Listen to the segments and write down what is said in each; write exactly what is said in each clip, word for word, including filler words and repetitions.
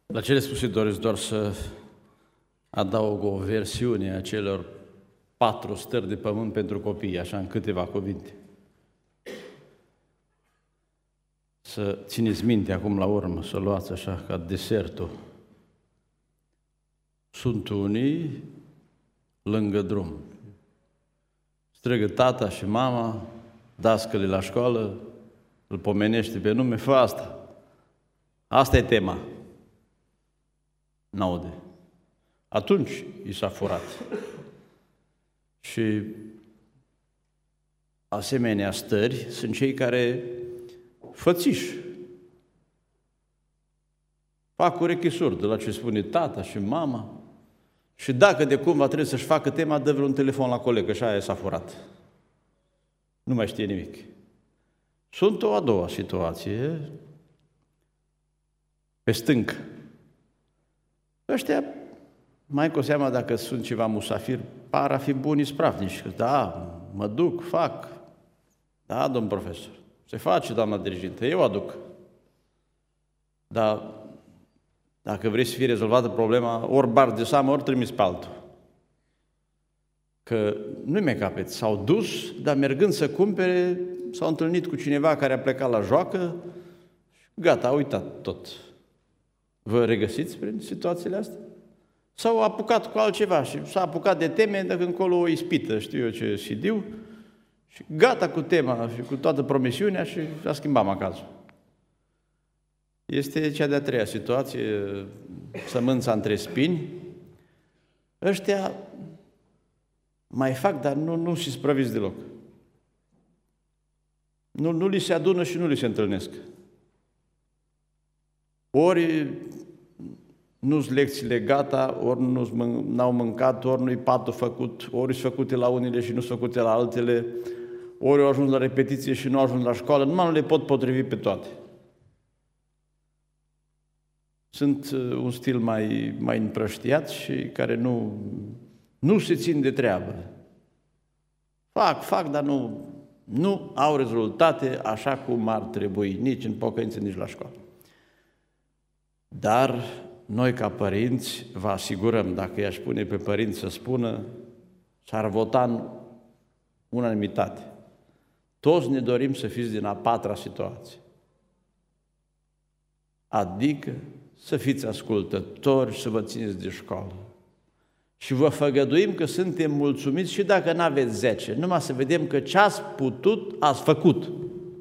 La cele spuse doresc doar să adaug o versiune a celor patru stări de pământ pentru copii, așa în câteva cuvinte. Să țineți minte acum la urmă, să luați așa ca desertul. Sunt unii lângă drum. Strigă tata și mama, dascăle la școală, îl pomenește pe nume, fă asta. Asta e tema. N-aude. Atunci i s-a furat. Și asemenea stări sunt cei care fățiși. Fac urechisuri de la ce spune tata și mama. Și dacă de cumva trebuie să-și facă tema, dă vreun telefon la colegă și aia s-a furat. Nu mai știe nimic. Sunt o a doua situație, pe stâncă. Ăștia, mai cu seama dacă sunt ceva musafiri, par a fi buni spravnici. Da, mă duc, fac. Da, domn profesor, se face, doamna dirigintă, eu aduc. Dar dacă vrei să fie rezolvată problema, ori bar de seamă, ori trimis pe altul. Că nu-i mai capet. S-au dus, dar mergând să cumpere, s-au întâlnit cu cineva care a plecat la joacă și gata, a uitat tot. Vă regăsiți prin situațiile astea? S-au apucat cu altceva și s-a apucat de teme, dacă încolo o ispită, știu eu ce sidiu, și gata cu tema și cu toată promisiunea și a schimbat macazul. Este cea de-a treia situație, sămânța între spini. Ăștia mai fac, dar nu, nu și sprăviți deloc. Nu, nu li se adună și nu li se întâlnesc. Ori nu-s lecțiile gata, ori n-au mâncat, ori nu-i patul făcut, ori sunt făcute la unele și nu sunt făcute la altele, ori au ajuns la repetiție și nu au ajuns la școală, numai nu le pot potrivi pe toate. Sunt un stil mai, mai împrăștiat și care nu, nu se țin de treabă. Fac, fac, dar nu, nu au rezultate așa cum ar trebui, nici în pocăință, nici la școală. Dar noi, ca părinți, vă asigurăm, dacă i-aș pune pe părinți să spună, s-ar vota în unanimitate. Toți ne dorim să fiți din a patra situație. Adică să fiți ascultători și să vă țineți de școală. Și vă făgăduim că suntem mulțumiți și dacă n-aveți zece, numai să vedem că ce ați putut, ați făcut.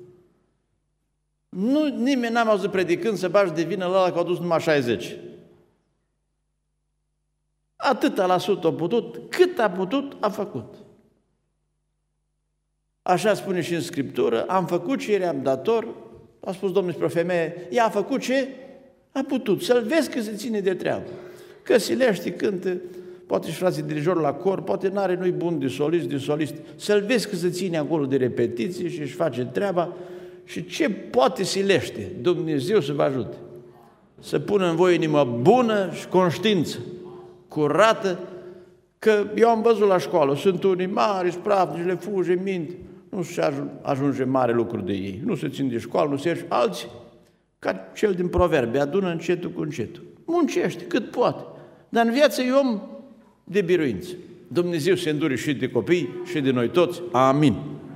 Nu, nimeni n-am auzit predicând să bagi de vină la ăla că au dus numai șaizeci. Atâta la sută a putut, cât a putut, a făcut. Așa spune și în Scriptură, am făcut ce eram dator, a spus Domnul spre o femeie, ea a făcut ce a putut, să-l vezi că se ține de treabă. Că silește, cântă, poate și frații dirijor la cor, poate n-are, nu-i bun de solist, de solist, să-l vezi că se ține acolo de repetiții și își face treaba și ce poate silește, Dumnezeu să vă ajute. Să pună în voi inimă bună și conștiință, curată, că eu am văzut la școală, sunt unii mari, spravnici, le fuge minte, nu se ajunge mare lucru de ei, nu se țin de școală, nu se ieși, alții, ca cel din Proverbe, adună încetul cu încetul. Muncește cât poate, dar în viață e om de biruință. Dumnezeu se îndure și de copii și de noi toți. Amin.